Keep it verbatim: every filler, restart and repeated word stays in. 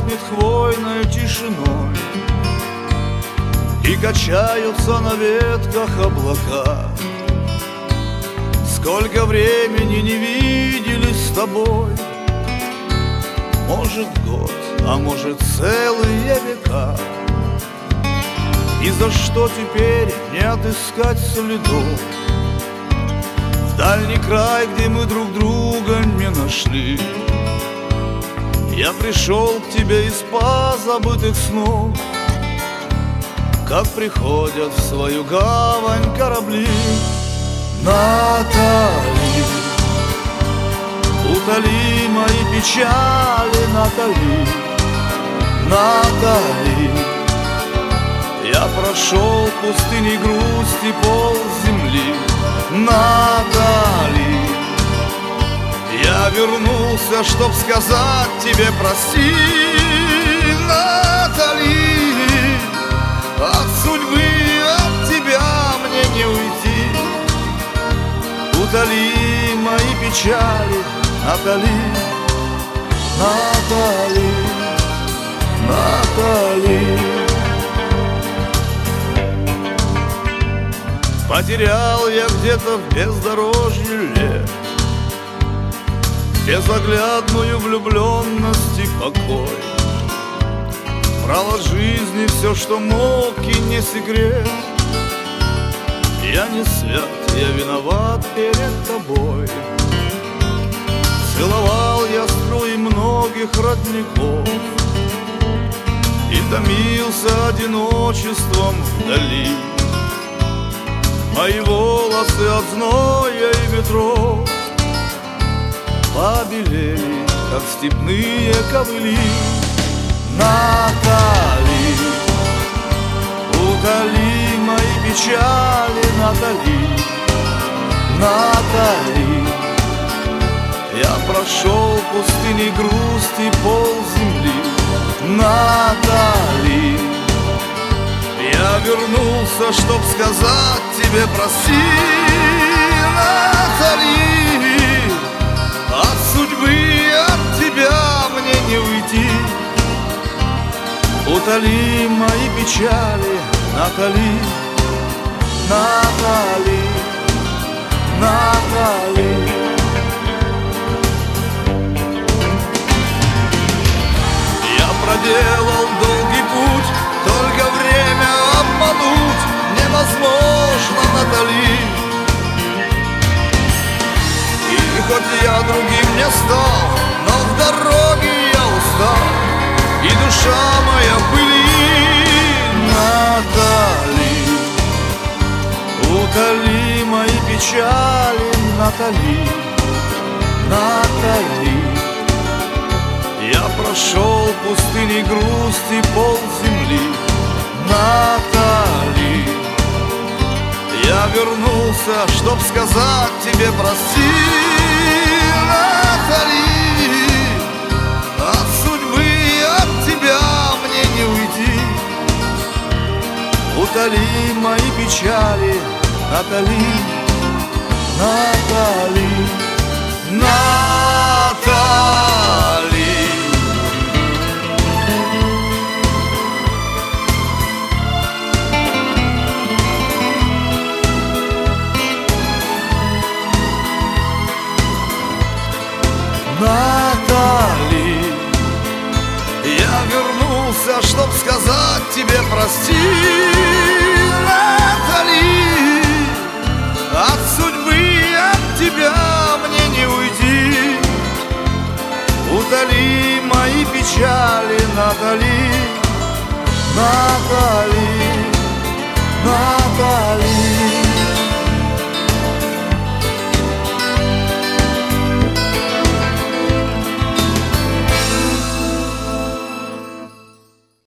пахнет хвойной тишиной, и качаются на ветках облака. Сколько времени не виделись с тобой, может год, а может целые века. И за что теперь не отыскать следов в дальний край, где мы друг друга не нашли? Я пришел к тебе из позабытых снов, как приходят в свою гавань корабли. Натали, утоли мои печали, Натали, Натали. Я прошел пустыней грусти пол земли, Натали. Я вернулся, чтоб сказать тебе прости, Натали. От судьбы, от тебя мне не уйти. Утоли мои печали, Натали, Натали, Натали. Потерял я где-то в бездорожье лет безоглядную влюбленность и покой. Брал от жизни все, что мог, и не секрет. Я не свят, я виноват перед тобой. Целовал я струи многих родников и томился одиночеством вдали. Мои волосы от зноя и ветров побелели, как степные ковыли. Натали, утоли мои печали, Натали, Натали. Я прошел пустыни грусти пол земли, Натали. Я вернулся, чтоб сказать тебе прости, Натали. От судьбы, от тебя мне не уйти. Утоли мои печали, Натали, Натали, Натали. Я проделал долгий путь, только время обмануть невозможно, Натали. И хоть я другим не стал, но в дороге я устал, и душа моя в пыли. Натали, утоли мои печали, Натали, Натали. Я прошел пустыни грусти пол земли, Натали. Я вернулся, чтоб сказать тебе прости, Натали. От судьбы, от тебя мне не уйти. Утоли мои печали, Натали, Натали, Натали. Натали, я вернулся, чтоб сказать тебе прости, Натали. От судьбы, от тебя мне не уйти. Утоли мои печали, Натали, Натали, Натали.